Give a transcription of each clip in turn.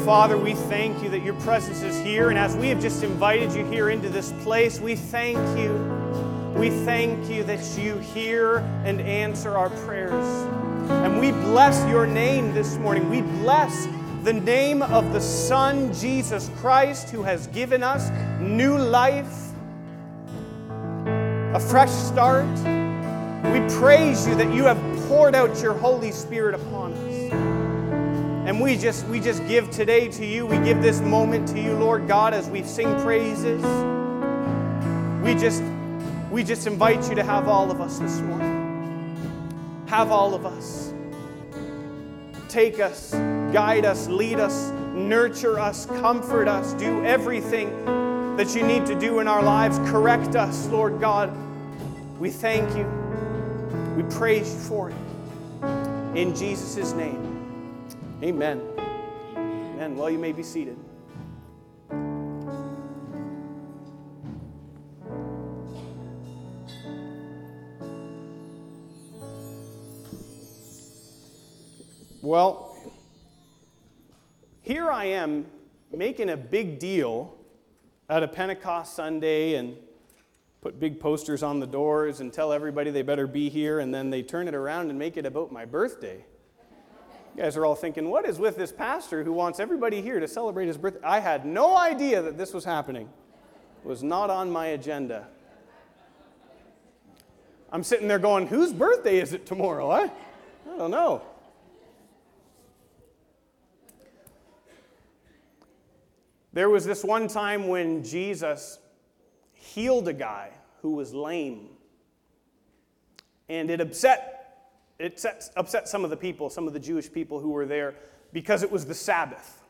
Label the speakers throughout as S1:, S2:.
S1: Father, we thank you that your presence is here, and as we have just invited you here into this place, we thank you. We thank you that you hear and answer our prayers. And we bless your name this morning. We bless the name of the Son, Jesus Christ, who has given us new life, a fresh start. We praise you that you have poured out your Holy Spirit upon us. And we just give today to you. We give this moment to you, Lord God, as we sing praises. We just invite you to have all of us this morning. Have all of us. Take us, guide us, lead us, nurture us, comfort us, do everything that you need to do in our lives. Correct us, Lord God. We thank you. We praise you for it. In Jesus' name. Amen. Amen. Well, you may be seated. Well, here I am making a big deal out of Pentecost Sunday and put big posters on the doors and tell everybody they better be here, and then they turn it around and make it about my birthday. You guys are all thinking, what is with this pastor who wants everybody here to celebrate his birthday? I had no idea that this was happening. It was not on my agenda. I'm sitting there going, whose birthday is it tomorrow? I don't know. There was this one time when Jesus healed a guy who was lame. And it upset some of the people, some of the Jewish people who were there, because it was the Sabbath.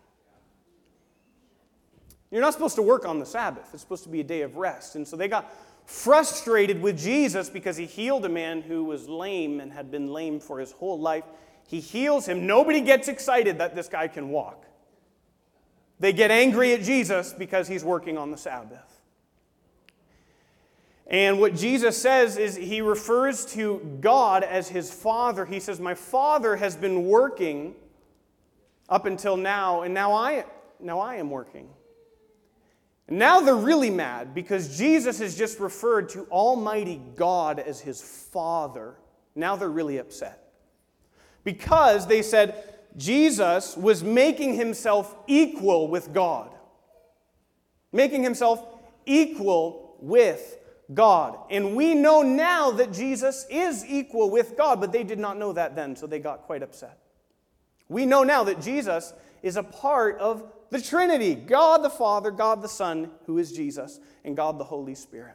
S1: You're not supposed to work on the Sabbath. It's supposed to be a day of rest. And so they got frustrated with Jesus because he healed a man who was lame and had been lame for his whole life. He heals him. Nobody gets excited that this guy can walk. They get angry at Jesus because he's working on the Sabbath. And what Jesus says is he refers to God as his Father. He says, my Father has been working up until now, and now I am working. And now they're really mad because Jesus has just referred to Almighty God as his Father. Now they're really upset. Because they said Jesus was making himself equal with God. Making himself equal with God. And we know now that Jesus is equal with God, but they did not know that then, so they got quite upset. We know now that Jesus is a part of the Trinity, God the Father, God the Son, who is Jesus, and God the Holy Spirit.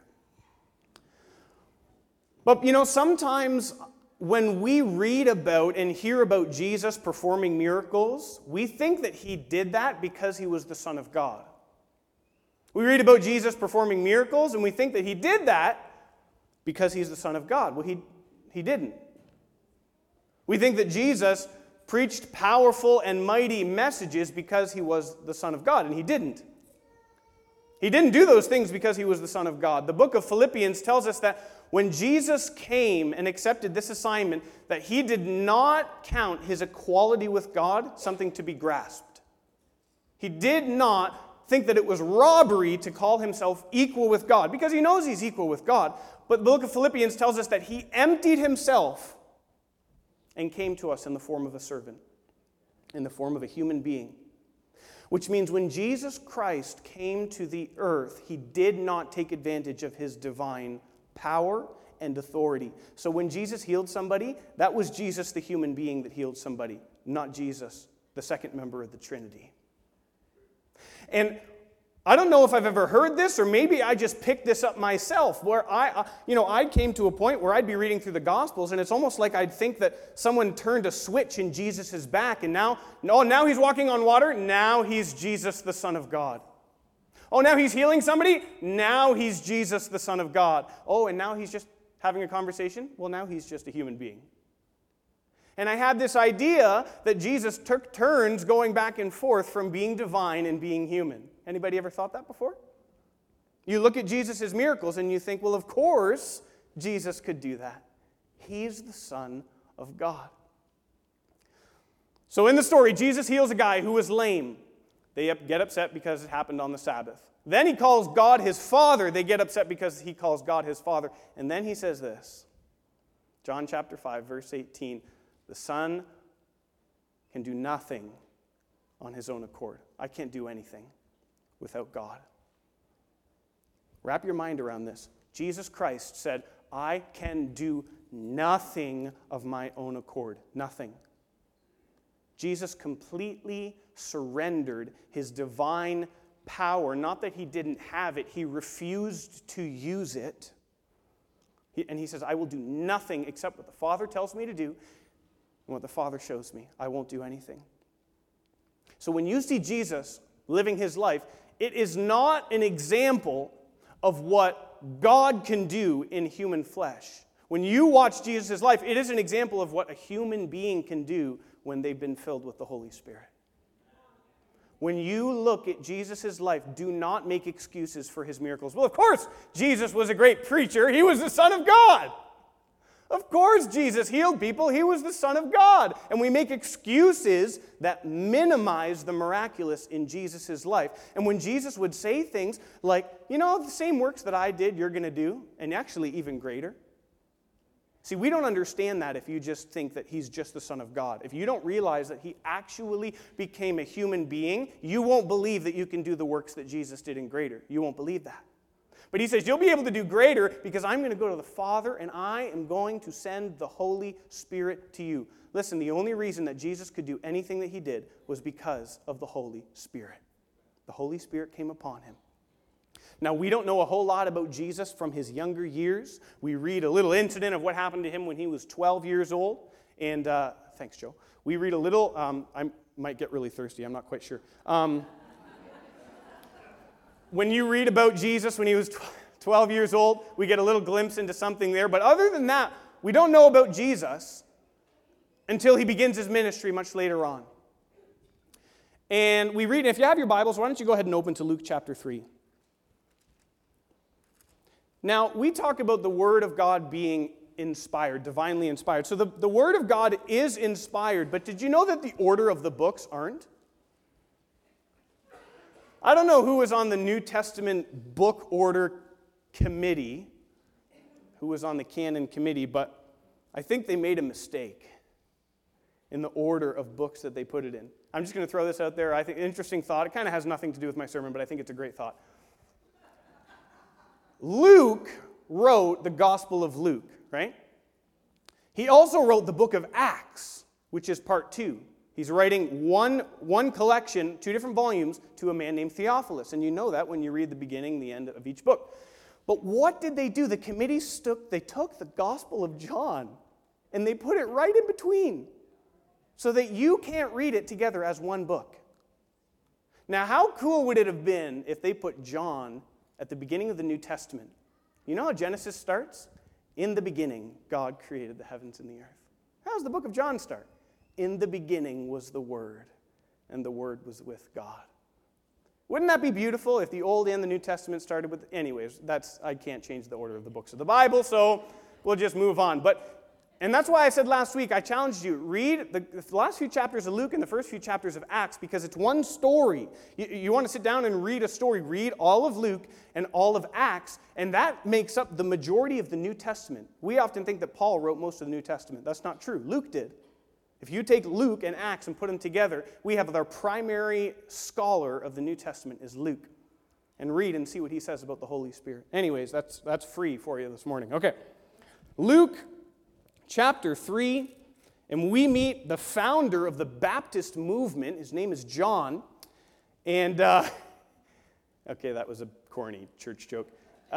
S1: But sometimes when we read about and hear about Jesus performing miracles, we think that he did that because he was the Son of God. We read about Jesus performing miracles, and we think that he did that because he's the Son of God. Well, he didn't. We think that Jesus preached powerful and mighty messages because he was the Son of God, and he didn't. He didn't do those things because he was the Son of God. The book of Philippians tells us that when Jesus came and accepted this assignment, that he did not count his equality with God something to be grasped. He did not think that it was robbery to call himself equal with God, because he knows he's equal with God. But the book of Philippians tells us that he emptied himself and came to us in the form of a servant, in the form of a human being. Which means when Jesus Christ came to the earth, he did not take advantage of his divine power and authority. So when Jesus healed somebody, that was Jesus the human being that healed somebody, not Jesus, the second member of the Trinity. And I don't know if I've ever heard this, or maybe I just picked this up myself, where I came to a point where I'd be reading through the Gospels, and it's almost like I'd think that someone turned a switch in Jesus' back, and now he's walking on water, now he's Jesus, the Son of God. Oh, now he's healing somebody, now he's Jesus, the Son of God. Oh, and now he's just having a conversation, well, now he's just a human being. And I had this idea that Jesus took turns going back and forth from being divine and being human. Anybody ever thought that before? You look at Jesus' miracles and you think, well, of course Jesus could do that. He's the Son of God. So in the story, Jesus heals a guy who was lame. They get upset because it happened on the Sabbath. Then he calls God his Father. They get upset because he calls God his Father. And then he says this, John chapter 5, verse 18, the Son can do nothing on his own accord. I can't do anything without God. Wrap your mind around this. Jesus Christ said, I can do nothing of my own accord. Nothing. Jesus completely surrendered his divine power. Not that he didn't have it. He refused to use it. And he says, I will do nothing except what the Father tells me to do and what the Father shows me. I won't do anything. So when you see Jesus living his life, it is not an example of what God can do in human flesh. When you watch Jesus' life, it is an example of what a human being can do when they've been filled with the Holy Spirit. When you look at Jesus' life, do not make excuses for his miracles. Well, of course, Jesus was a great preacher. He was the Son of God. Of course, Jesus healed people. He was the Son of God. And we make excuses that minimize the miraculous in Jesus' life. And when Jesus would say things like, you know, the same works that I did, you're going to do, and actually even greater. See, we don't understand that if you just think that he's just the Son of God. If you don't realize that he actually became a human being, you won't believe that you can do the works that Jesus did and greater. You won't believe that. But he says, you'll be able to do greater because I'm going to go to the Father and I am going to send the Holy Spirit to you. Listen, the only reason that Jesus could do anything that he did was because of the Holy Spirit. The Holy Spirit came upon him. Now, we don't know a whole lot about Jesus from his younger years. We read a little incident of what happened to him when he was 12 years old. And, thanks, Joe. We read a little, I might get really thirsty, I'm not quite sure. When you read about Jesus when he was 12 years old, we get a little glimpse into something there. But other than that, we don't know about Jesus until he begins his ministry much later on. And we read, if you have your Bibles, why don't you go ahead and open to Luke chapter 3. Now, we talk about the Word of God being inspired, divinely inspired. So the Word of God is inspired, but did you know that the order of the books aren't? I don't know who was on the New Testament book order committee, who was on the canon committee, but I think they made a mistake in the order of books that they put it in. I'm just going to throw this out there. I think interesting thought. It kind of has nothing to do with my sermon, but I think it's a great thought. Luke wrote the Gospel of Luke, right? He also wrote the book of Acts, which is part 2. He's writing one collection, 2 different volumes, to a man named Theophilus. And you know that when you read the beginning, the end of each book. But what did they do? The committee took the Gospel of John and they put it right in between so that you can't read it together as one book. Now, how cool would it have been if they put John at the beginning of the New Testament? You know how Genesis starts? In the beginning, God created the heavens and the earth. How does the book of John start? In the beginning was the Word, and the Word was with God. Wouldn't that be beautiful if the Old and the New Testament started with... Anyways, I can't change the order of the books of the Bible, so we'll just move on. And that's why I said last week, I challenged you, read the last few chapters of Luke and the first few chapters of Acts, because it's one story. You want to sit down and read a story. Read all of Luke and all of Acts, and that makes up the majority of the New Testament. We often think that Paul wrote most of the New Testament. That's not true. Luke did. If you take Luke and Acts and put them together, we have our primary scholar of the New Testament is Luke. And read and see what he says about the Holy Spirit. Anyways, that's free for you this morning. Okay. Luke chapter 3, and we meet the founder of the Baptist movement. His name is John. And, okay, that was a corny church joke.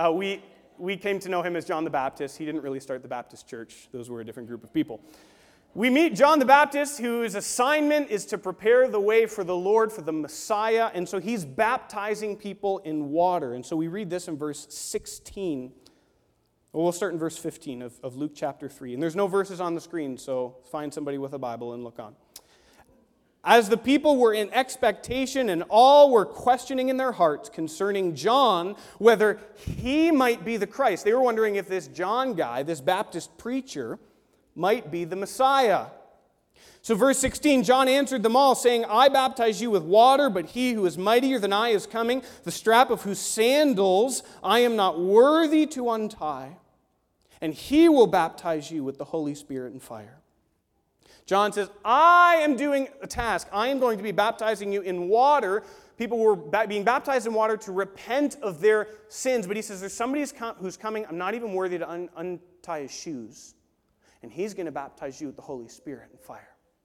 S1: We came to know him as John the Baptist. He didn't really start the Baptist church. Those were a different group of people. We meet John the Baptist, whose assignment is to prepare the way for the Lord, for the Messiah. And so he's baptizing people in water. And so we read this in verse 16. Well, we'll start in verse 15 of Luke chapter 3. And there's no verses on the screen, so find somebody with a Bible and look on. As the people were in expectation and all were questioning in their hearts concerning John, whether he might be the Christ. They were wondering if this John guy, this Baptist preacher, might be the Messiah. So verse 16, John answered them all, saying, I baptize you with water, but he who is mightier than I is coming, the strap of whose sandals I am not worthy to untie. And he will baptize you with the Holy Spirit and fire. John says, I am doing a task. I am going to be baptizing you in water. People were being baptized in water to repent of their sins. But he says, there's somebody who's coming. I'm not even worthy to untie his shoes. And he's going to baptize you with the Holy Spirit and fire.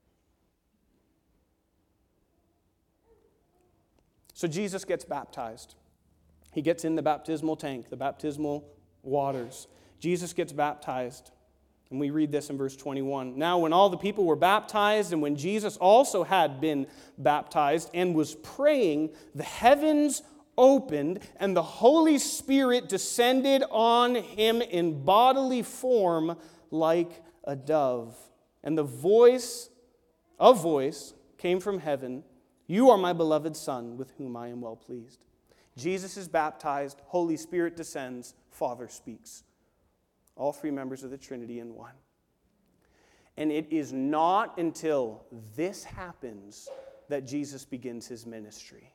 S1: So Jesus gets baptized. He gets in the baptismal tank, the baptismal waters. Jesus gets baptized. And we read this in verse 21. Now when all the people were baptized, and when Jesus also had been baptized and was praying, the heavens opened, and the Holy Spirit descended on him in bodily form like a dove. And the voice came from heaven, You are my beloved Son, with whom I am well pleased. Jesus is baptized, Holy Spirit descends, Father speaks. All three members of the Trinity in one. And it is not until this happens that Jesus begins his ministry.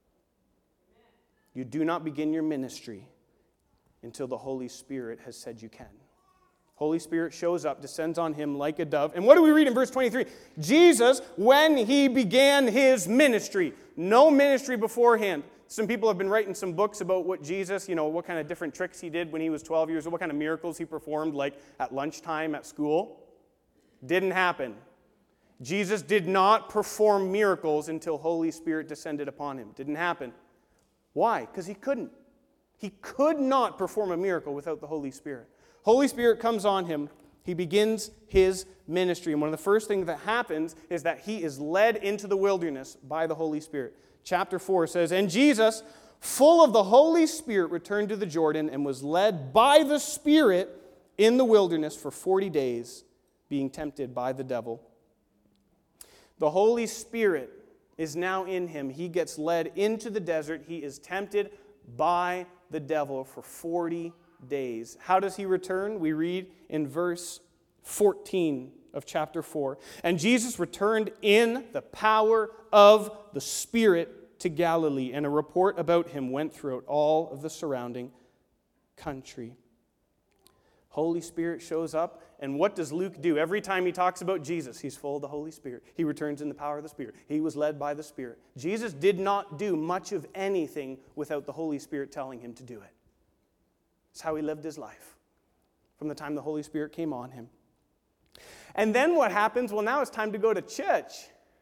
S1: You do not begin your ministry until the Holy Spirit has said you can. Holy Spirit shows up, descends on him like a dove. And what do we read in verse 23? Jesus, when he began his ministry, no ministry beforehand. Some people have been writing some books about what Jesus, what kind of different tricks he did when he was 12 years old, what kind of miracles he performed, like at lunchtime at school. Didn't happen. Jesus did not perform miracles until Holy Spirit descended upon him. Didn't happen. Why? Because he couldn't. He could not perform a miracle without the Holy Spirit. Holy Spirit comes on him. He begins his ministry. And one of the first things that happens is that he is led into the wilderness by the Holy Spirit. Chapter 4 says, And Jesus, full of the Holy Spirit, returned to the Jordan and was led by the Spirit in the wilderness for 40 days, being tempted by the devil. The Holy Spirit is now in him. He gets led into the desert. He is tempted by the devil for 40 days. How does he return? We read in verse 14 of chapter 4. And Jesus returned in the power of the Spirit to Galilee, and a report about him went throughout all of the surrounding country. Holy Spirit shows up, and what does Luke do? Every time he talks about Jesus, he's full of the Holy Spirit. He returns in the power of the Spirit. He was led by the Spirit. Jesus did not do much of anything without the Holy Spirit telling him to do it. It's how he lived his life from the time the Holy Spirit came on him. And then what happens? Well, now it's time to go to church.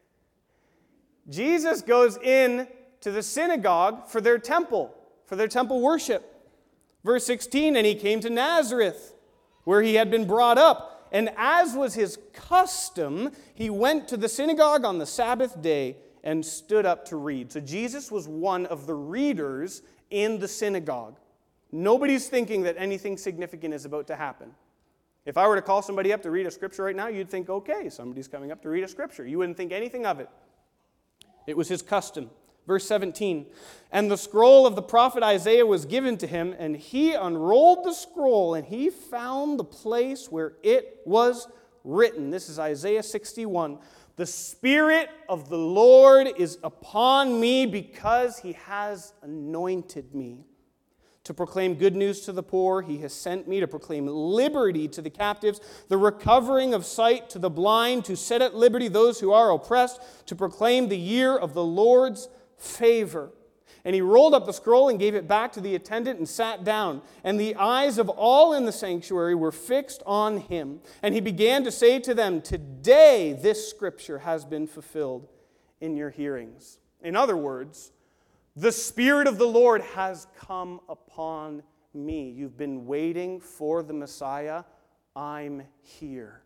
S1: Jesus goes in to the synagogue for their temple worship. Verse 16, and he came to Nazareth, where he had been brought up. And as was his custom, he went to the synagogue on the Sabbath day and stood up to read. So Jesus was one of the readers in the synagogue. Nobody's thinking that anything significant is about to happen. If I were to call somebody up to read a scripture right now, you'd think, okay, somebody's coming up to read a scripture. You wouldn't think anything of it. It was his custom. Verse 17, and the scroll of the prophet Isaiah was given to him, and he unrolled the scroll, and he found the place where it was written. This is Isaiah 61. The Spirit of the Lord is upon me because he has anointed me to proclaim good news to the poor. He has sent me to proclaim liberty to the captives, the recovering of sight to the blind, to set at liberty those who are oppressed, to proclaim the year of the Lord's favor. And he rolled up the scroll and gave it back to the attendant and sat down. And the eyes of all in the sanctuary were fixed on him. And he began to say to them, today this scripture has been fulfilled in your hearings. In other words, the Spirit of the Lord has come upon me. You've been waiting for the Messiah. I'm here.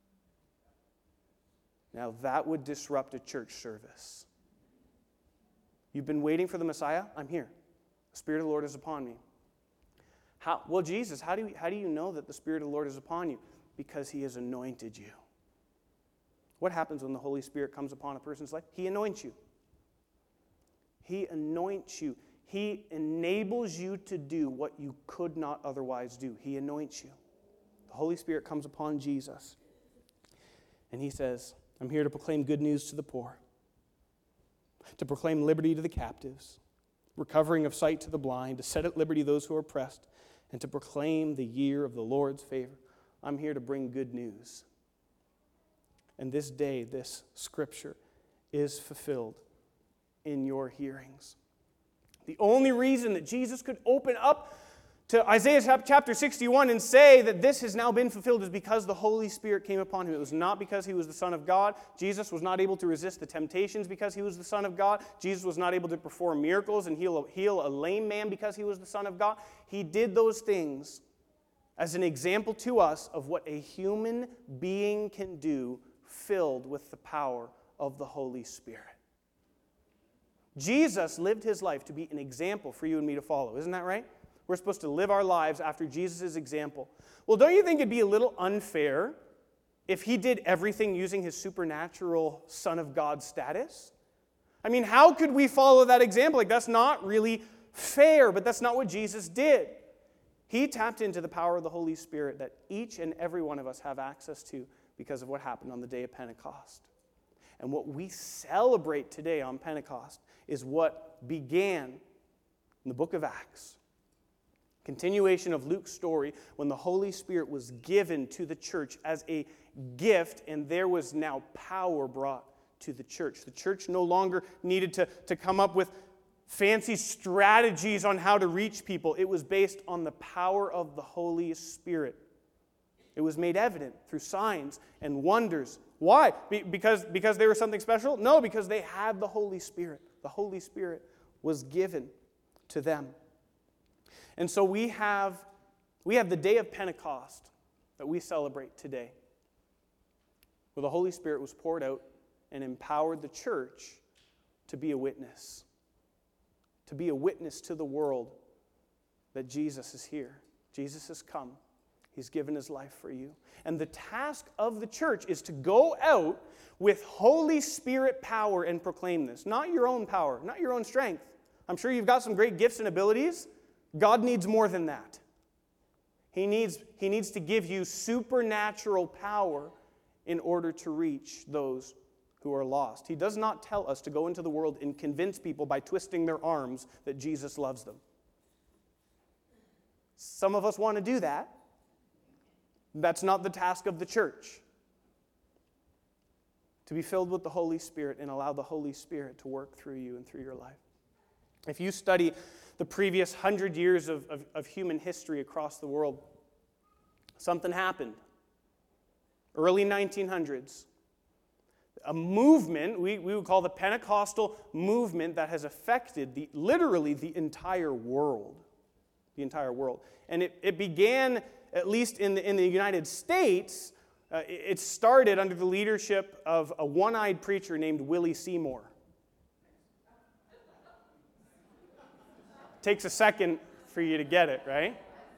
S1: Now that would disrupt a church service. You've been waiting for the Messiah? I'm here. The Spirit of the Lord is upon me. How? Well, Jesus, how do you know that the Spirit of the Lord is upon you? Because he has anointed you. What happens when the Holy Spirit comes upon a person's life? He anoints you. He anoints you. He enables you to do what you could not otherwise do. He anoints you. The Holy Spirit comes upon Jesus. And he says, I'm here to proclaim good news to the poor, to proclaim liberty to the captives, recovering of sight to the blind, to set at liberty those who are oppressed, and to proclaim the year of the Lord's favor. I'm here to bring good news. And this day, this scripture is fulfilled in your hearings. The only reason that Jesus could open up to Isaiah chapter 61 and say that this has now been fulfilled is because the Holy Spirit came upon him. It was not because he was the Son of God. Jesus was not able to resist the temptations because he was the Son of God. Jesus was not able to perform miracles and heal a lame man because he was the Son of God. He did those things as an example to us of what a human being can do filled with the power of the Holy Spirit. Jesus lived his life to be an example for you and me to follow. Isn't that right? We're supposed to live our lives after Jesus' example. Well, don't you think it'd be a little unfair if he did everything using his supernatural Son of God status? I mean, how could we follow that example? Like, that's not really fair, but that's not what Jesus did. He tapped into the power of the Holy Spirit that each and every one of us have access to because of what happened on the day of Pentecost. And what we celebrate today on Pentecost is what began in the book of Acts. Continuation of Luke's story when the Holy Spirit was given to the church as a gift, and there was now power brought to the church. The church no longer needed to come up with fancy strategies on how to reach people. It was based on the power of the Holy Spirit. It was made evident through signs and wonders. Why? Because they were something special? No, because they had the Holy Spirit. The Holy Spirit was given to them. And so we have the day of Pentecost that we celebrate today, where the Holy Spirit was poured out and empowered the church to be a witness to the world that Jesus is here. Jesus has come. He's given his life for you. And the task of the church is to go out with Holy Spirit power and proclaim this. Not your own power, not your own strength. I'm sure you've got some great gifts and abilities. God needs more than that. He needs to give you supernatural power in order to reach those who are lost. He does not tell us to go into the world and convince people by twisting their arms that Jesus loves them. Some of us want to do that. That's not the task of the church. To be filled with the Holy Spirit and allow the Holy Spirit to work through you and through your life. If you study the previous 100 years of human history across the world, something happened. Early 1900s. A movement we would call the Pentecostal movement that has affected literally the entire world. The entire world. And it began, at least in the United States, it started under the leadership of a one-eyed preacher named Willie Seymour. Takes a second for you to get it, right?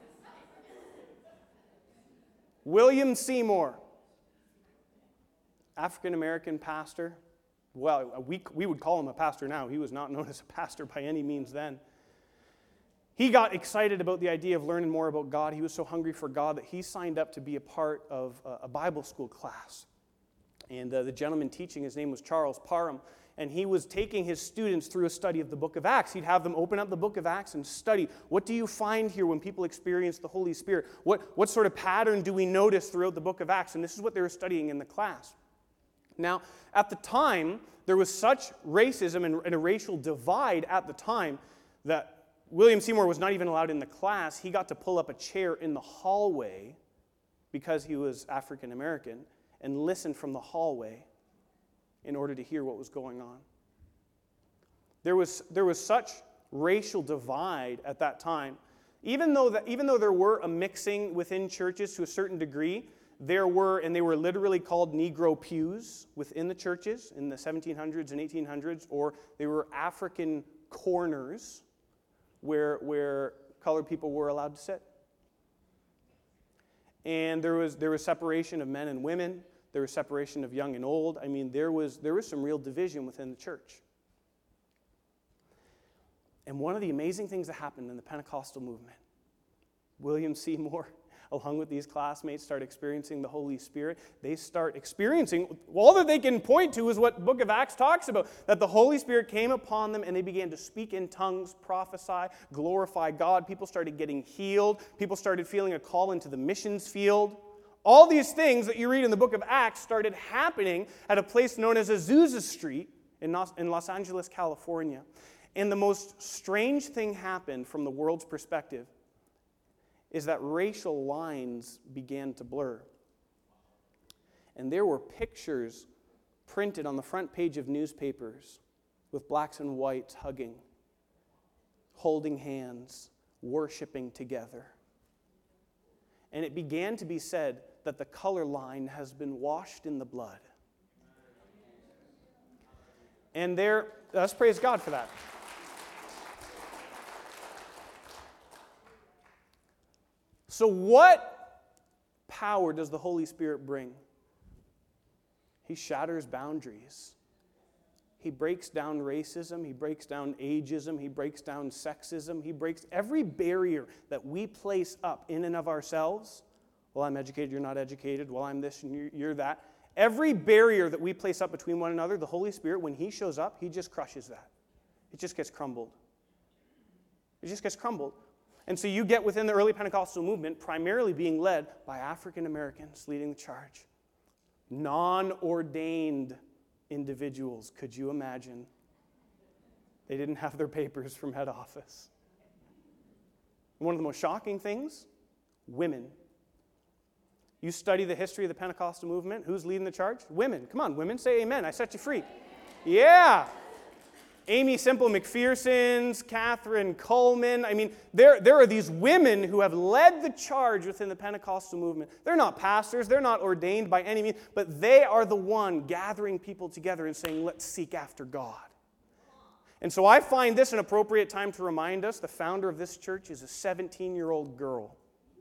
S1: William Seymour, African-American pastor. Well, we would call him a pastor now. He was not known as a pastor by any means then. He got excited about the idea of learning more about God. He was so hungry for God that he signed up to be a part of a Bible school class. And the gentleman teaching, his name was Charles Parham, and he was taking his students through a study of the book of Acts. He'd have them open up the book of Acts and study, what do you find here when people experience the Holy Spirit? What sort of pattern do we notice throughout the book of Acts? And this is what they were studying in the class. Now, at the time, there was such racism and a racial divide at the time that William Seymour was not even allowed in the class. He got to pull up a chair in the hallway because he was African American and listen from the hallway in order to hear what was going on. There was such racial divide at that time. Even though there were a mixing within churches to a certain degree, there were, and they were literally called Negro pews within the churches in the 1700s and 1800s, or they were African corners where colored people were allowed to sit. And there was separation of men and women. There was separation of young and old. I mean, there was some real division within the church. And one of the amazing things that happened in the Pentecostal movement, William Seymour along with these classmates, start experiencing the Holy Spirit. They start experiencing, all that they can point to is what the book of Acts talks about, that the Holy Spirit came upon them and they began to speak in tongues, prophesy, glorify God. People started getting healed. People started feeling a call into the missions field. All these things that you read in the book of Acts started happening at a place known as Azusa Street in Los Angeles, California. And the most strange thing happened from the world's perspective is that racial lines began to blur. And there were pictures printed on the front page of newspapers with blacks and whites hugging, holding hands, worshiping together. And it began to be said that the color line has been washed in the blood. And let's praise God for that. So what power does the Holy Spirit bring? He shatters boundaries. He breaks down racism. He breaks down ageism. He breaks down sexism. He breaks every barrier that we place up in and of ourselves. Well, I'm educated, you're not educated. Well, I'm this and you're that. Every barrier that we place up between one another, the Holy Spirit, when He shows up, He just crushes that. It just gets crumbled. It just gets crumbled. And so you get within the early Pentecostal movement primarily being led by African Americans leading the charge. Non-ordained individuals, could you imagine? They didn't have their papers from head office. One of the most shocking things, women. You study the history of the Pentecostal movement, who's leading the charge? Women. Come on, women, say amen. I set you free. Yeah. Amy Semple McPherson's, Catherine Coleman. I mean, there are these women who have led the charge within the Pentecostal movement. They're not pastors. They're not ordained by any means. But they are the one gathering people together and saying, let's seek after God. And so I find this an appropriate time to remind us the founder of this church is a 17-year-old girl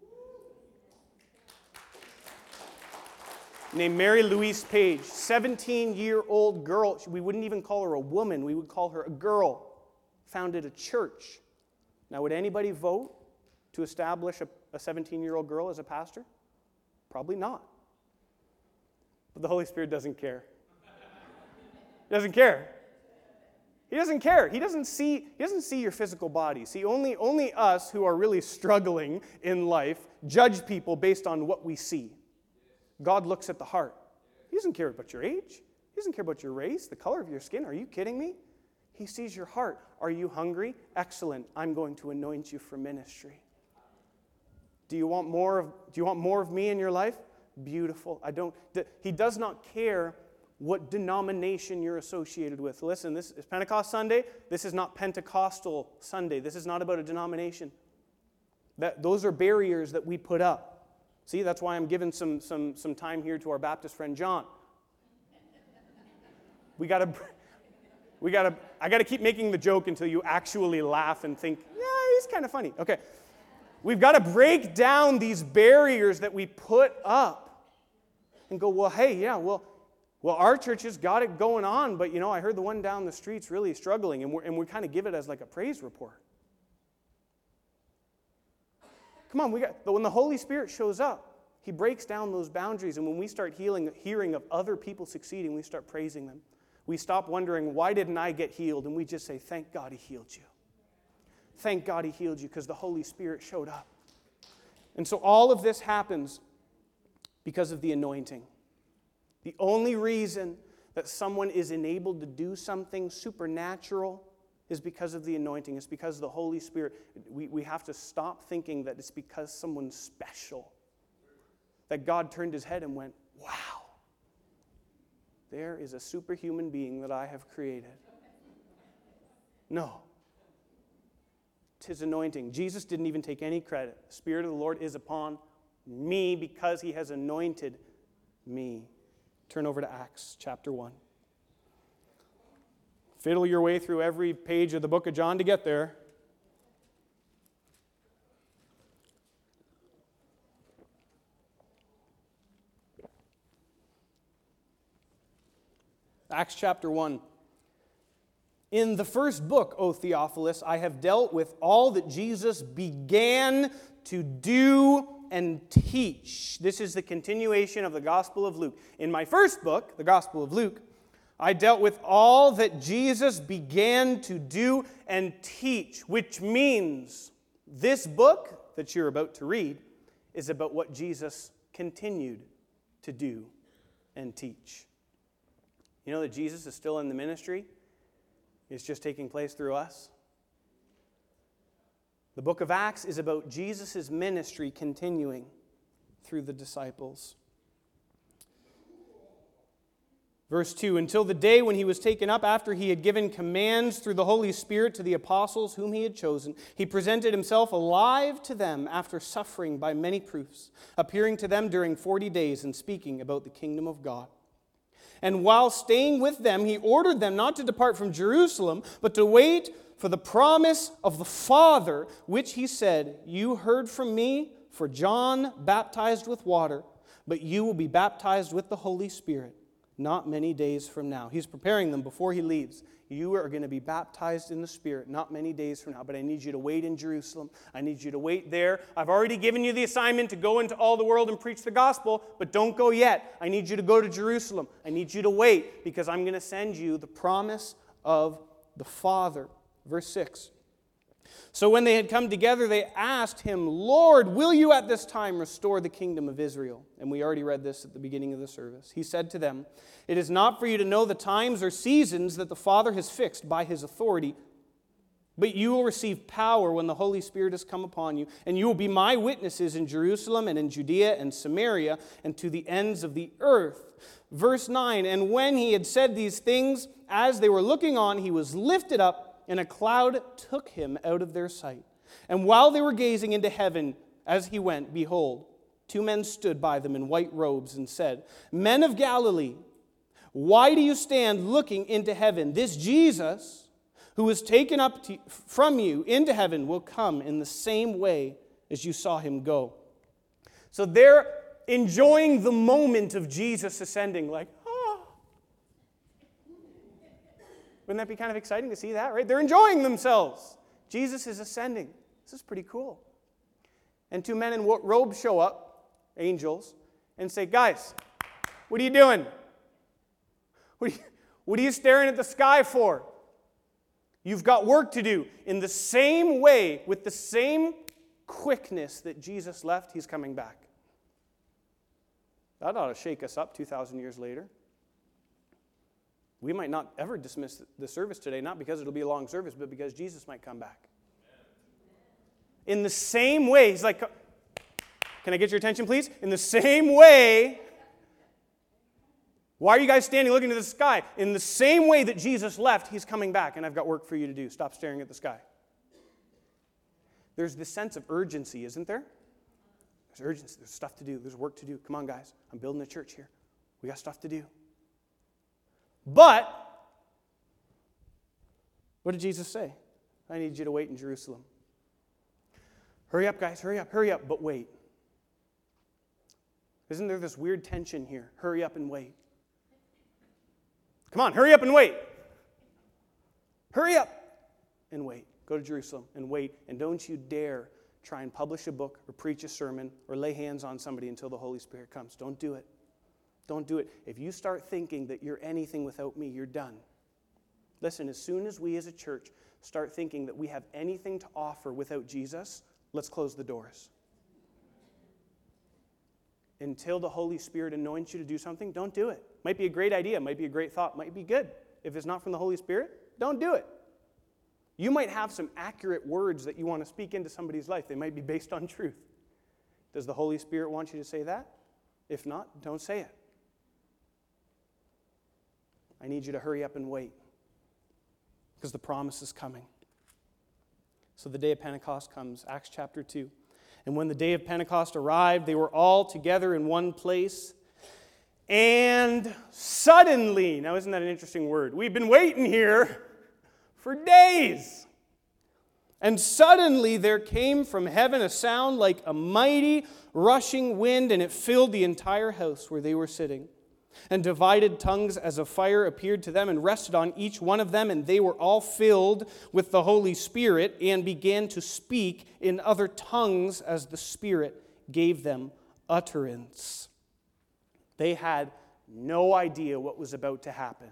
S1: named Mary Louise Page, 17-year-old girl. We wouldn't even call her a woman. We would call her a girl. Founded a church. Now, would anybody vote to establish a 17-year-old girl as a pastor? Probably not. But the Holy Spirit doesn't care. He doesn't care. He doesn't care. He doesn't see your physical body. See, only us who are really struggling in life judge people based on what we see. God looks at the heart. He doesn't care about your age. He doesn't care about your race, the color of your skin. Are you kidding me? He sees your heart. Are you hungry? Excellent. I'm going to anoint you for ministry. Do you want more of me in your life? Beautiful. He does not care what denomination you're associated with. Listen, this is Pentecost Sunday. This is not Pentecostal Sunday. This is not about a denomination. Those are barriers that we put up. See, that's why I'm giving some time here to our Baptist friend John. I got to keep making the joke until you actually laugh and think, yeah, he's kind of funny. Okay. We've got to break down these barriers that we put up and go, well, hey, yeah, well, our church has got it going on, but, I heard the one down the street's really struggling, and we kind of give it as like a praise report. Come on, when the Holy Spirit shows up, He breaks down those boundaries, and when we start hearing of other people succeeding, we start praising them. We stop wondering, why didn't I get healed? And we just say, thank God He healed you. Thank God He healed you because the Holy Spirit showed up. And so all of this happens because of the anointing. The only reason that someone is enabled to do something supernatural is because of the anointing. It's because of the Holy Spirit. We have to stop thinking that it's because someone's special. That God turned His head and went, wow, there is a superhuman being that I have created. No. It's His anointing. Jesus didn't even take any credit. The Spirit of the Lord is upon me because He has anointed me. Turn over to Acts chapter 1. Fiddle your way through every page of the book of John to get there. Acts chapter 1. In the first book, O Theophilus, I have dealt with all that Jesus began to do and teach. This is the continuation of the Gospel of Luke. In my first book, the Gospel of Luke, I dealt with all that Jesus began to do and teach, which means this book that you're about to read is about what Jesus continued to do and teach. You know that Jesus is still in the ministry? It's just taking place through us. The book of Acts is about Jesus' ministry continuing through the disciples. Verse 2, until the day when he was taken up after he had given commands through the Holy Spirit to the apostles whom he had chosen, he presented himself alive to them after suffering by many proofs, appearing to them during 40 days and speaking about the kingdom of God. And while staying with them, he ordered them not to depart from Jerusalem, but to wait for the promise of the Father, which he said, you heard from me, for John baptized with water, but you will be baptized with the Holy Spirit not many days from now. He's preparing them before he leaves. You are going to be baptized in the Spirit not many days from now, but I need you to wait in Jerusalem. I need you to wait there. I've already given you the assignment to go into all the world and preach the gospel, but don't go yet. I need you to go to Jerusalem. I need you to wait because I'm going to send you the promise of the Father. Verse 6. So when they had come together, they asked him, Lord, will you at this time restore the kingdom of Israel? And we already read this at the beginning of the service. He said to them, it is not for you to know the times or seasons that the Father has fixed by his authority, but you will receive power when the Holy Spirit has come upon you, and you will be my witnesses in Jerusalem and in Judea and Samaria and to the ends of the earth. Verse 9, and when he had said these things, as they were looking on, he was lifted up, and a cloud took him out of their sight. And while they were gazing into heaven as he went, behold, two men stood by them in white robes and said, Men of Galilee, why do you stand looking into heaven? This Jesus, who was taken up from you into heaven, will come in the same way as you saw him go. So they're enjoying the moment of Jesus ascending, like, wouldn't that be kind of exciting to see that, right? They're enjoying themselves. Jesus is ascending. This is pretty cool. And two men in robes show up, angels, and say, guys, what are you doing? What are you staring at the sky for? You've got work to do. In the same way, with the same quickness that Jesus left, he's coming back. That ought to shake us up 2,000 years later. We might not ever dismiss the service today, not because it'll be a long service, but because Jesus might come back. In the same way, he's like, can I get your attention, please? In the same way, why are you guys standing looking to the sky? In the same way that Jesus left, he's coming back, and I've got work for you to do. Stop staring at the sky. There's this sense of urgency, isn't there? There's urgency. There's stuff to do. There's work to do. Come on, guys. I'm building a church here. We got stuff to do. But, what did Jesus say? I need you to wait in Jerusalem. Hurry up, guys, hurry up, but wait. Isn't there this weird tension here? Hurry up and wait. Come on, hurry up and wait. Hurry up and wait. Go to Jerusalem and wait, and don't you dare try and publish a book or preach a sermon or lay hands on somebody until the Holy Spirit comes. Don't do it. Don't do it. If you start thinking that you're anything without me, you're done. Listen, as soon as we as a church start thinking that we have anything to offer without Jesus, let's close the doors. Until the Holy Spirit anoints you to do something, don't do it. Might be a great idea, might be a great thought, might be good. If it's not from the Holy Spirit, don't do it. You might have some accurate words that you want to speak into somebody's life. They might be based on truth. Does the Holy Spirit want you to say that? If not, don't say it. I need you to hurry up and wait because the promise is coming. So the day of Pentecost comes, Acts chapter 2. And when the day of Pentecost arrived, they were all together in one place. And suddenly, now isn't that an interesting word? We've been waiting here for days. And suddenly there came from heaven a sound like a mighty rushing wind, and it filled the entire house where they were sitting. And divided tongues as of fire appeared to them and rested on each one of them, and they were all filled with the Holy Spirit and began to speak in other tongues as the Spirit gave them utterance. They had no idea what was about to happen.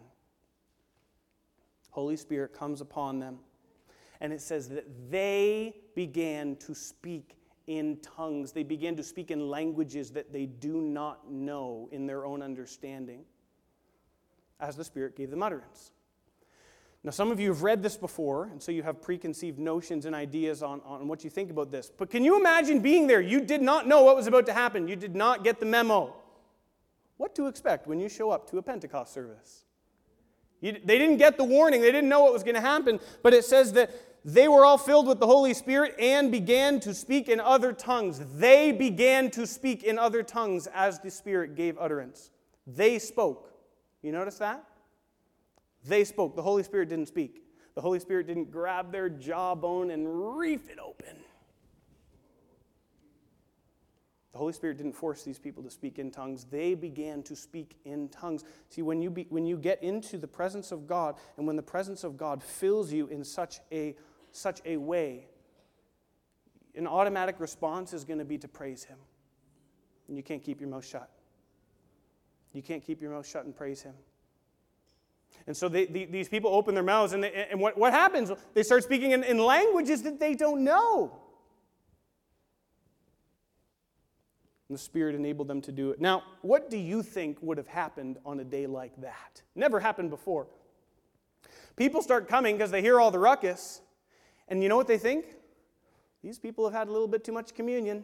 S1: Holy Spirit comes upon them, and it says that they began to speak in tongues. They began to speak in languages that they do not know in their own understanding, as the Spirit gave them utterance. Now, some of you have read this before, and so you have preconceived notions and ideas on what you think about this. But can you imagine being there? You did not know what was about to happen. You did not get the memo. What to expect when you show up to a Pentecost service? They didn't get the warning. They didn't know what was going to happen. But it says that they were all filled with the Holy Spirit and began to speak in other tongues. They began to speak in other tongues as the Spirit gave utterance. They spoke. You notice that? They spoke. The Holy Spirit didn't speak. The Holy Spirit didn't grab their jawbone and reef it open. The Holy Spirit didn't force these people to speak in tongues. They began to speak in tongues. See, when you get into the presence of God, and when the presence of God fills you in such a way, an automatic response is going to be to praise Him. And you can't keep your mouth shut. You can't keep your mouth shut and praise Him. And so these people open their mouths, and what happens? They start speaking in languages that they don't know. And the Spirit enabled them to do it. Now, what do you think would have happened on a day like that? Never happened before. People start coming because they hear all the ruckus, and you know what they think? These people have had a little bit too much communion.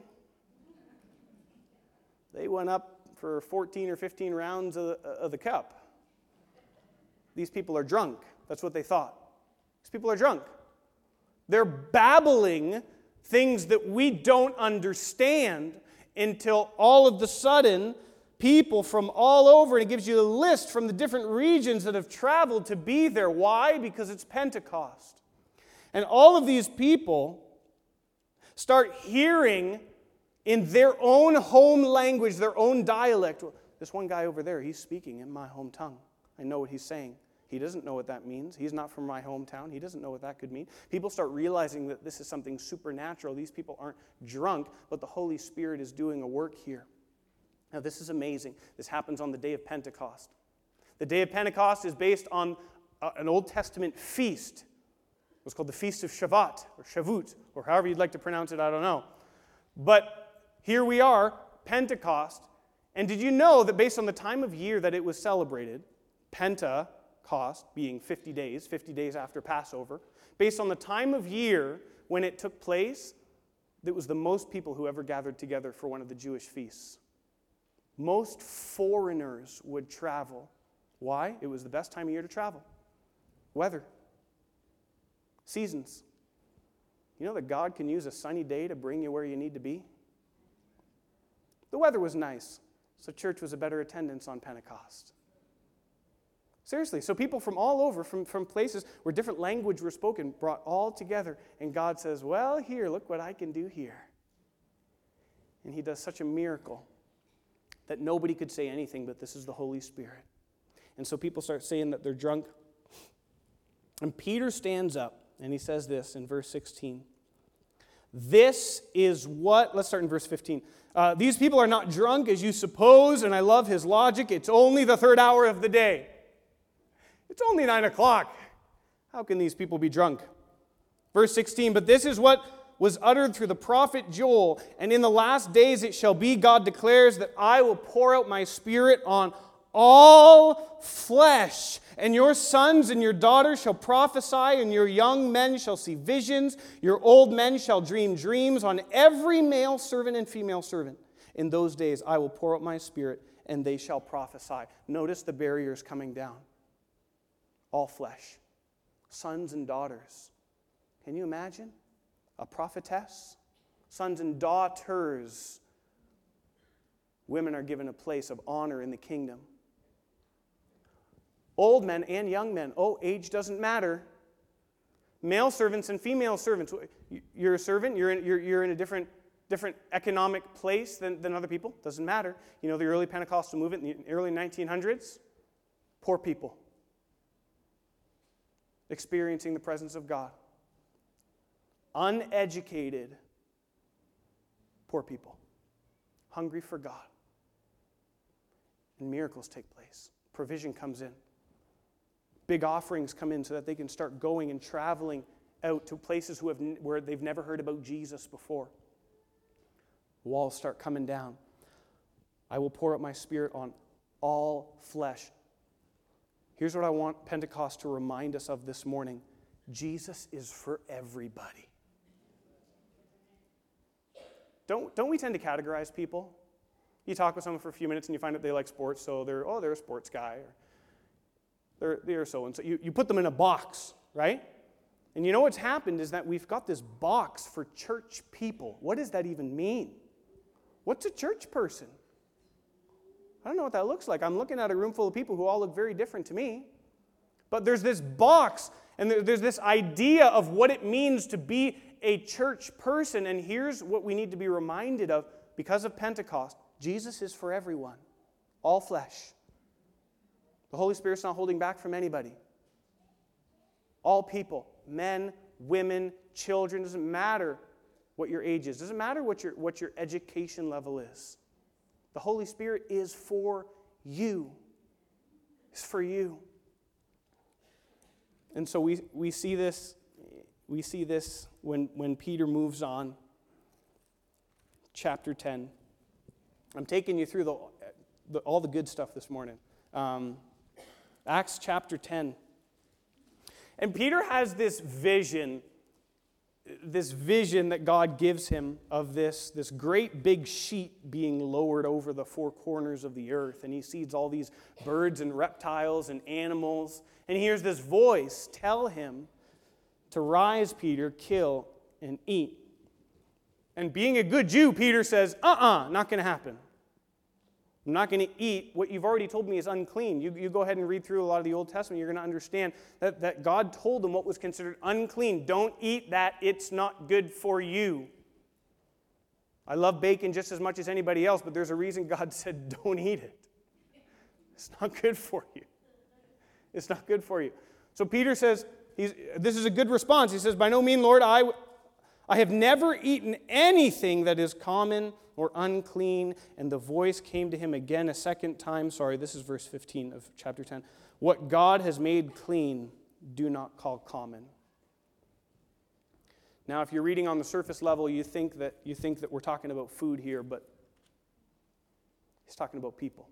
S1: They went up for 14 or 15 rounds of the cup. These people are drunk. That's what they thought. These people are drunk. They're babbling things that we don't understand until all of the sudden, people from all over, and it gives you a list from the different regions that have traveled to be there. Why? Because it's Pentecost. And all of these people start hearing in their own home language, their own dialect. This one guy over there, he's speaking in my home tongue. I know what he's saying. He doesn't know what that means. He's not from my hometown. He doesn't know what that could mean. People start realizing that this is something supernatural. These people aren't drunk, but the Holy Spirit is doing a work here. Now, this is amazing. This happens on the day of Pentecost. The day of Pentecost is based on an Old Testament feast. It was called the Feast of Shavuot, or Shavuot, or however you'd like to pronounce it, I don't know. But here we are, Pentecost. And did you know that based on the time of year that it was celebrated, Pentecost being 50 days after Passover, based on the time of year when it took place, that was the most people who ever gathered together for one of the Jewish feasts. Most foreigners would travel. Why? It was the best time of year to travel. Weather. Seasons. You know that God can use a sunny day to bring you where you need to be? The weather was nice, so church was a better attendance on Pentecost. Seriously, so people from all over, from places where different language were spoken, brought all together, and God says, well, here, look what I can do here. And He does such a miracle that nobody could say anything, but this is the Holy Spirit. And so people start saying that they're drunk. And Peter stands up, and he says this in verse 16. This is what, let's start in verse 15. These people are not drunk as you suppose, and I love his logic. It's only the third hour of the day. It's only 9 o'clock. How can these people be drunk? Verse 16, but this is what was uttered through the prophet Joel. And in the last days it shall be, God declares, that I will pour out my Spirit on all flesh. And your sons and your daughters shall prophesy, and your young men shall see visions. Your old men shall dream dreams. On every male servant and female servant in those days I will pour out my Spirit, and they shall prophesy. Notice the barriers coming down. All flesh, sons and daughters. Can you imagine? A prophetess, sons and daughters. Women are given a place of honor in the kingdom. Old men and young men. Oh, age doesn't matter. Male servants and female servants. You're a servant. You're in a different economic place than other people. Doesn't matter. You know the early Pentecostal movement in the early 1900s? Poor people. Experiencing the presence of God. Uneducated, poor people. hungry for God. And miracles take place. Provision comes in. Big offerings come in so that they can start going and traveling out to places where they've never heard about Jesus before. Walls start coming down. I will pour out my Spirit on all flesh. Here's what I want Pentecost to remind us of this morning. Jesus is for everybody. Don't we tend to categorize people? You talk with someone for a few minutes and you find out they like sports, so they're a sports guy. Or they're so-and-so. You put them in a box, right? And you know what's happened is that we've got this box for church people. What does that even mean? What's a church person? I don't know what that looks like. I'm looking at a room full of people who all look very different to me. But there's this box, and there's this idea of what it means to be a church person. And here's what we need to be reminded of because of Pentecost. Jesus is for everyone, all flesh. The Holy Spirit's not holding back from anybody. All people, men, women, children, doesn't matter what your age is. Doesn't matter what your education level is. The Holy Spirit is for you. It's for you. And so we see this when Peter moves on. Chapter 10. I'm taking you through all the good stuff this morning. Acts chapter 10. And Peter has this vision that God gives him of this great big sheet being lowered over the four corners of the earth. And he sees all these birds and reptiles and animals. And he hears this voice tell him to rise, Peter, kill, and eat. And being a good Jew, Peter says, not going to happen. I'm not going to eat what you've already told me is unclean. You go ahead and read through a lot of the Old Testament. You're going to understand that God told them what was considered unclean. Don't eat that. It's not good for you. I love bacon just as much as anybody else, but there's a reason God said don't eat it. It's not good for you. It's not good for you. So Peter says, this is a good response. He says, by no means, Lord, I have never eaten anything that is common or unclean. And the voice came to him again a second time. Sorry, this is verse 15 of chapter 10. What God has made clean, do not call common. Now, if you're reading on the surface level, you think that we're talking about food here, but he's talking about people.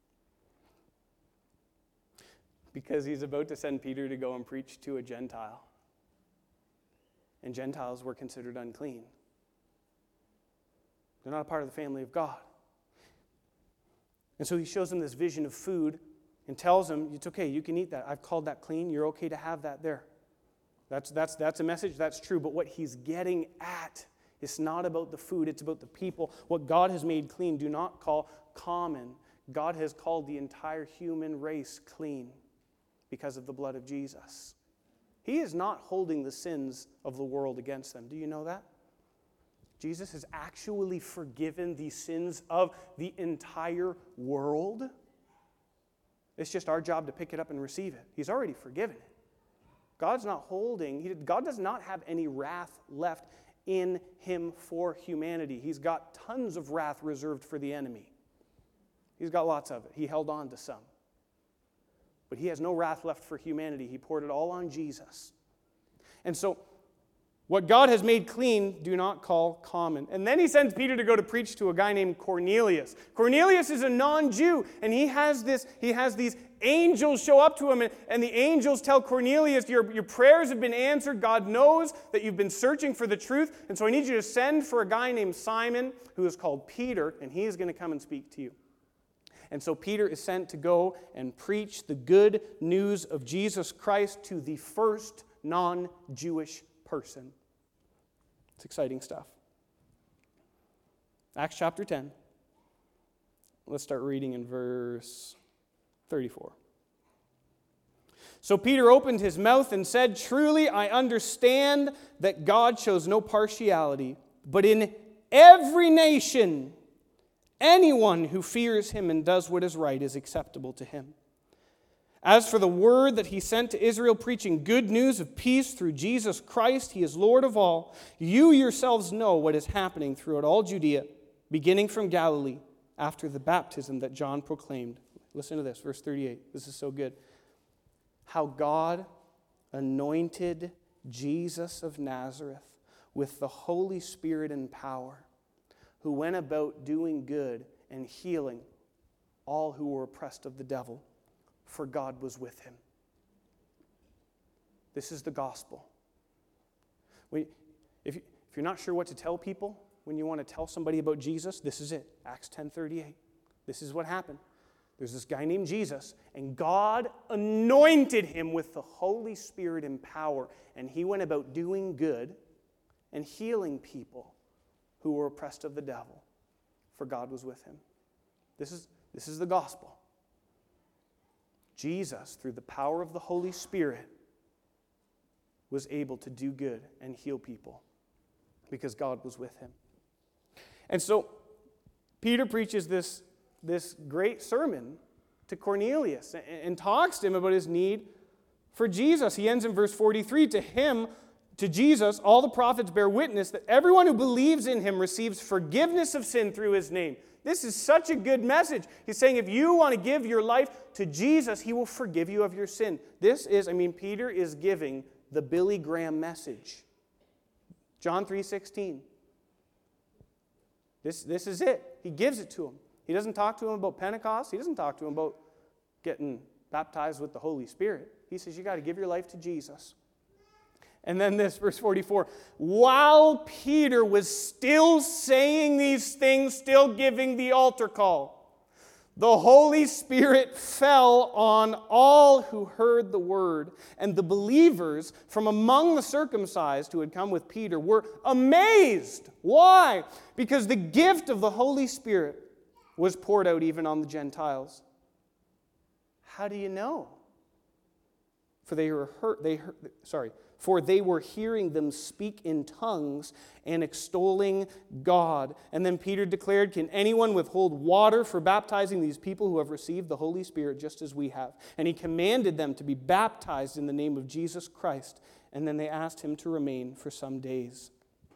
S1: Because he's about to send Peter to go and preach to a Gentile. And Gentiles were considered unclean. They're not a part of the family of God. And so he shows them this vision of food and tells them, it's okay, you can eat that. I've called that clean. You're okay to have that there. That's a message, that's true. But what he's getting at is not about the food, it's about the people. What God has made clean, do not call common. God has called the entire human race clean because of the blood of Jesus. He is not holding the sins of the world against them. Do you know that? Jesus has actually forgiven the sins of the entire world. It's just our job to pick it up and receive it. He's already forgiven it. God does not have any wrath left in him for humanity. He's got tons of wrath reserved for the enemy. He's got lots of it. He held on to some. But he has no wrath left for humanity. He poured it all on Jesus. And so, what God has made clean, do not call common. And then he sends Peter to go to preach to a guy named Cornelius. Cornelius is a non-Jew, and he has these angels show up to him, and the angels tell Cornelius, your prayers have been answered. God knows that you've been searching for the truth, and so I need you to send for a guy named Simon, who is called Peter, and he is going to come and speak to you. And so Peter is sent to go and preach the good news of Jesus Christ to the first non-Jewish person. It's exciting stuff. Acts chapter 10. Let's start reading in verse 34. So Peter opened his mouth and said, "Truly I understand that God shows no partiality, but in every nation anyone who fears him and does what is right is acceptable to him. As for the word that he sent to Israel, preaching good news of peace through Jesus Christ, he is Lord of all. You yourselves know what is happening throughout all Judea beginning from Galilee, after the baptism that John proclaimed. Listen to this, verse 38. This is so good. How God anointed Jesus of Nazareth with the Holy Spirit and power, who went about doing good and healing all who were oppressed of the devil, for God was with him. This is the gospel. If you're not sure what to tell people when you want to tell somebody about Jesus, this is it. Acts 10:38. This is what happened. There's this guy named Jesus, and God anointed him with the Holy Spirit and power, and he went about doing good and healing people who were oppressed of the devil, for God was with him. This is the gospel. Jesus, through the power of the Holy Spirit, was able to do good and heal people because God was with him. And so Peter preaches this great sermon to Cornelius and talks to him about his need for Jesus. He ends in verse 43, to Jesus, all the prophets bear witness that everyone who believes in him receives forgiveness of sin through his name. This is such a good message. He's saying if you want to give your life to Jesus, he will forgive you of your sin. Peter is giving the Billy Graham message. John 3:16. This is it. He gives it to him. He doesn't talk to him about Pentecost. He doesn't talk to him about getting baptized with the Holy Spirit. He says you got to give your life to Jesus. And then this, verse 44, while Peter was still saying these things, still giving the altar call, the Holy Spirit fell on all who heard the word, and the believers from among the circumcised who had come with Peter were amazed. Why? Because the gift of the Holy Spirit was poured out even on the Gentiles. How do you know? For they were hearing them speak in tongues and extolling God. And then Peter declared, can anyone withhold water for baptizing these people who have received the Holy Spirit just as we have? And he commanded them to be baptized in the name of Jesus Christ. And then they asked him to remain for some days.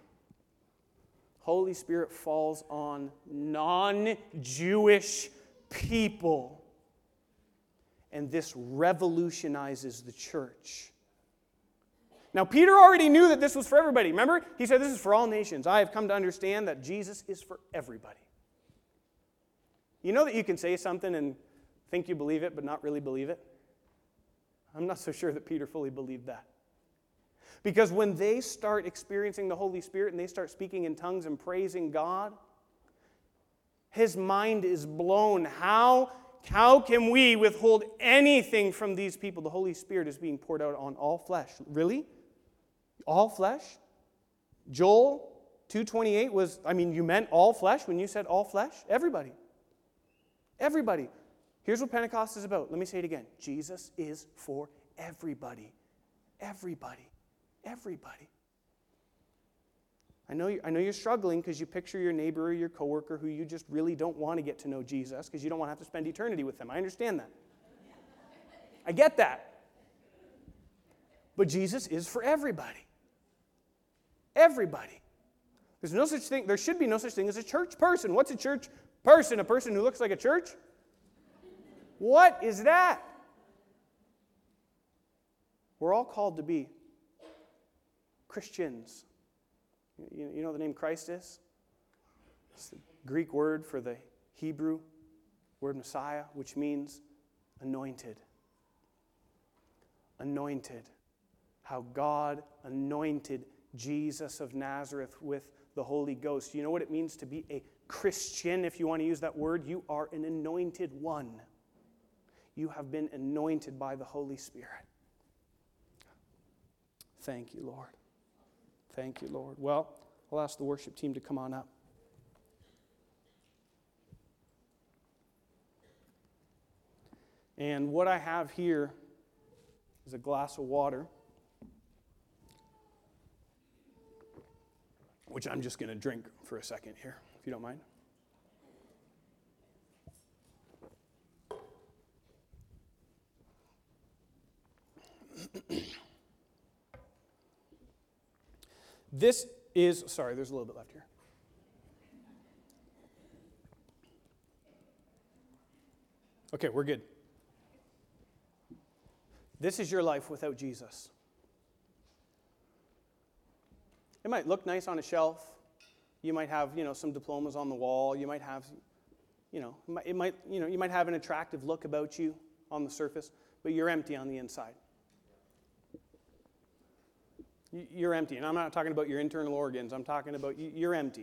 S1: Holy Spirit falls on non-Jewish people. And this revolutionizes the church. Now, Peter already knew that this was for everybody. Remember? He said, this is for all nations. I have come to understand that Jesus is for everybody. You know that you can say something and think you believe it, but not really believe it? I'm not so sure that Peter fully believed that. Because when they start experiencing the Holy Spirit and they start speaking in tongues and praising God, his mind is blown. How can we withhold anything from these people? The Holy Spirit is being poured out on all flesh. Really? All flesh? Joel 2:28 was, you meant all flesh when you said all flesh? Everybody. Everybody. Here's what Pentecost is about. Let me say it again. Jesus is for everybody. Everybody. Everybody. I know you're struggling because you picture your neighbor or your coworker who you just really don't want to get to know Jesus because you don't want to have to spend eternity with them. I understand that. I get that. But Jesus is for everybody. Everybody. There's no such thing, there should be no such thing as a church person. What's a church person? A person who looks like a church? What is that? We're all called to be Christians. You know what the name Christ is? It's the Greek word for the Hebrew word Messiah, which means anointed. Anointed. How God anointed Jesus of Nazareth with the Holy Ghost. You know what it means to be a Christian, if you want to use that word? You are an anointed one. You have been anointed by the Holy Spirit. Thank you, Lord. Thank you, Lord. Well, I'll ask the worship team to come on up. And what I have here is a glass of water, which I'm just going to drink for a second here, if you don't mind. This is, sorry, there's a little bit left here. Okay, we're good. This is your life without Jesus. It might look nice on a shelf. You might have, some diplomas on the wall. You might have, you might have an attractive look about you on the surface, but you're empty on the inside. You're empty. And I'm not talking about your internal organs. I'm talking about you're empty.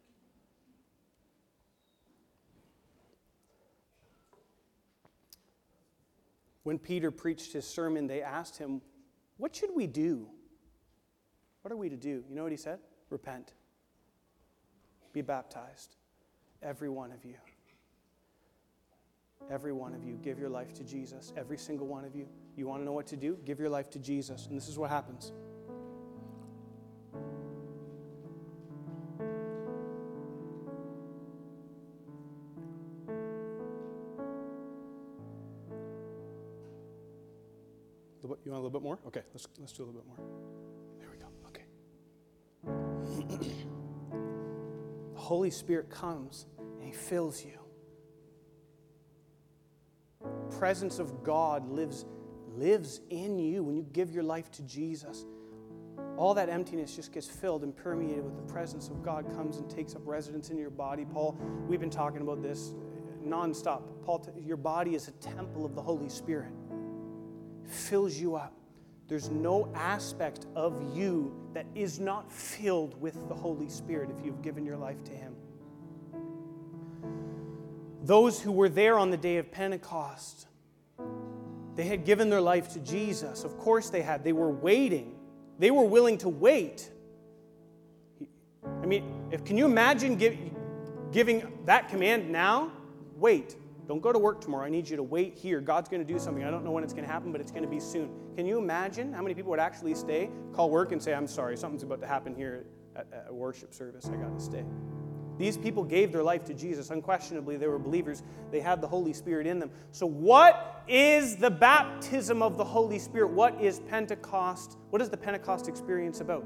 S1: When Peter preached his sermon, they asked him, "What should we do? What are we to do?" You know what he said? Repent. Be baptized. Every one of you. Every one of you. Give your life to Jesus. Every single one of you. You want to know what to do? Give your life to Jesus. And this is what happens. You want a little bit more? Okay, let's do a little bit more. There we go. Okay. The Holy Spirit comes and He fills you. The presence of God lives in you when you give your life to Jesus. All that emptiness just gets filled and permeated with the presence of God, comes and takes up residence in your body. Paul, we've been talking about this nonstop. Paul, your body is a temple of the Holy Spirit. Fills you up. There's no aspect of you that is not filled with the Holy Spirit if you've given your life to Him. Those who were there on the day of Pentecost, they had given their life to Jesus. Of course they had. They were waiting. They were willing to wait. I mean, can you imagine giving that command now? Wait. Don't go to work tomorrow. I need you to wait here. God's going to do something. I don't know when it's going to happen, but it's going to be soon. Can you imagine how many people would actually stay, call work and say, "I'm sorry, something's about to happen here at a worship service. I got to stay." These people gave their life to Jesus. Unquestionably, they were believers. They had the Holy Spirit in them. So what is the baptism of the Holy Spirit? What is Pentecost? What is the Pentecost experience about?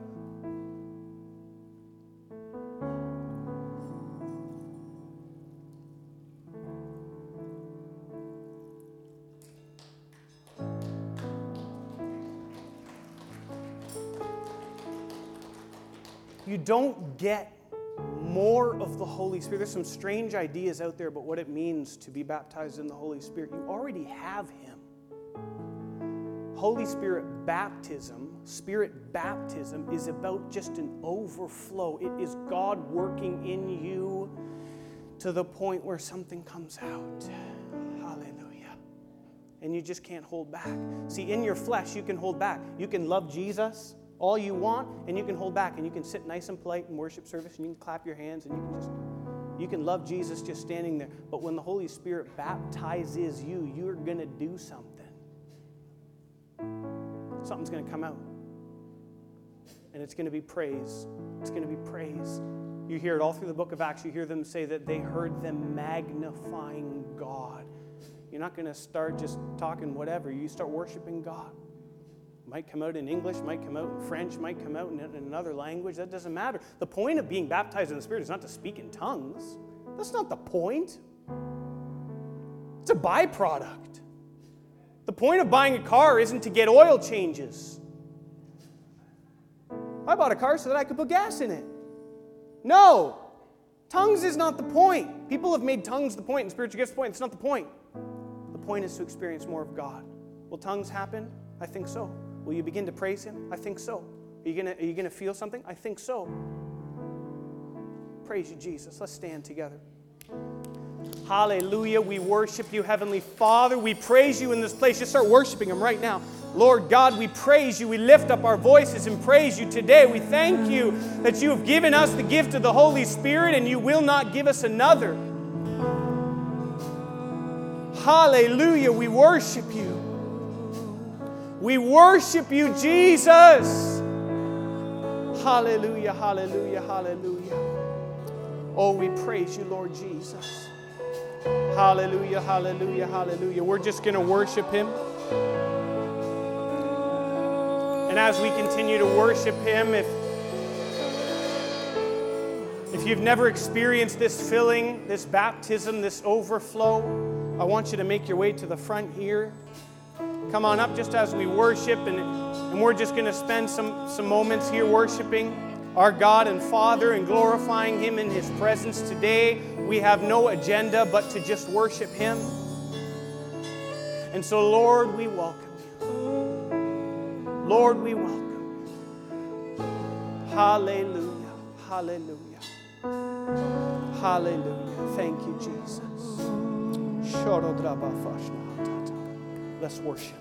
S1: You don't get more of the Holy Spirit. There's some strange ideas out there about what it means to be baptized in the Holy Spirit. You already have Him. Holy Spirit baptism is about just an overflow. It is God working in you to the point where something comes out. Hallelujah. And you just can't hold back. See, in your flesh, you can hold back. You can love Jesus all you want, and you can hold back, and you can sit nice and polite in worship service, and you can clap your hands, and you can love Jesus just standing there. But when the Holy Spirit baptizes you, you're going to do something. Something's going to come out. And it's going to be praise. It's going to be praise. You hear it all through the book of Acts. You hear them say that they heard them magnifying God. You're not going to start just talking whatever. You start worshiping God. Might come out in English, might come out in French, might come out in another language. That doesn't matter. The point of being baptized in the Spirit is not to speak in tongues. That's not the point. It's a byproduct. The point of buying a car isn't to get oil changes. I bought a car so that I could put gas in it. No. Tongues is not the point. People have made tongues the point and spiritual gifts the point. It's not the point. The point is to experience more of God. Will tongues happen? I think so. Will you begin to praise Him? I think so. Are you going to feel something? I think so. Praise you, Jesus. Let's stand together. Hallelujah. We worship you, Heavenly Father. We praise you in this place. Just start worshiping Him right now. Lord God, we praise you. We lift up our voices and praise you today. We thank you that you have given us the gift of the Holy Spirit and you will not give us another. Hallelujah. We worship you. We worship you, Jesus. Hallelujah, hallelujah, hallelujah. Oh, we praise you, Lord Jesus. Hallelujah, hallelujah, hallelujah. We're just going to worship Him. And as we continue to worship Him, if you've never experienced this filling, this baptism, this overflow I want you to make your way to the front here. Come on up just as we worship, and we're just going to spend some moments here worshiping our God and Father and glorifying Him in His presence today. We have no agenda but to just worship Him. And so, Lord, we welcome you. Lord, we welcome you. Hallelujah, hallelujah, hallelujah. Thank you, Jesus. Let's worship.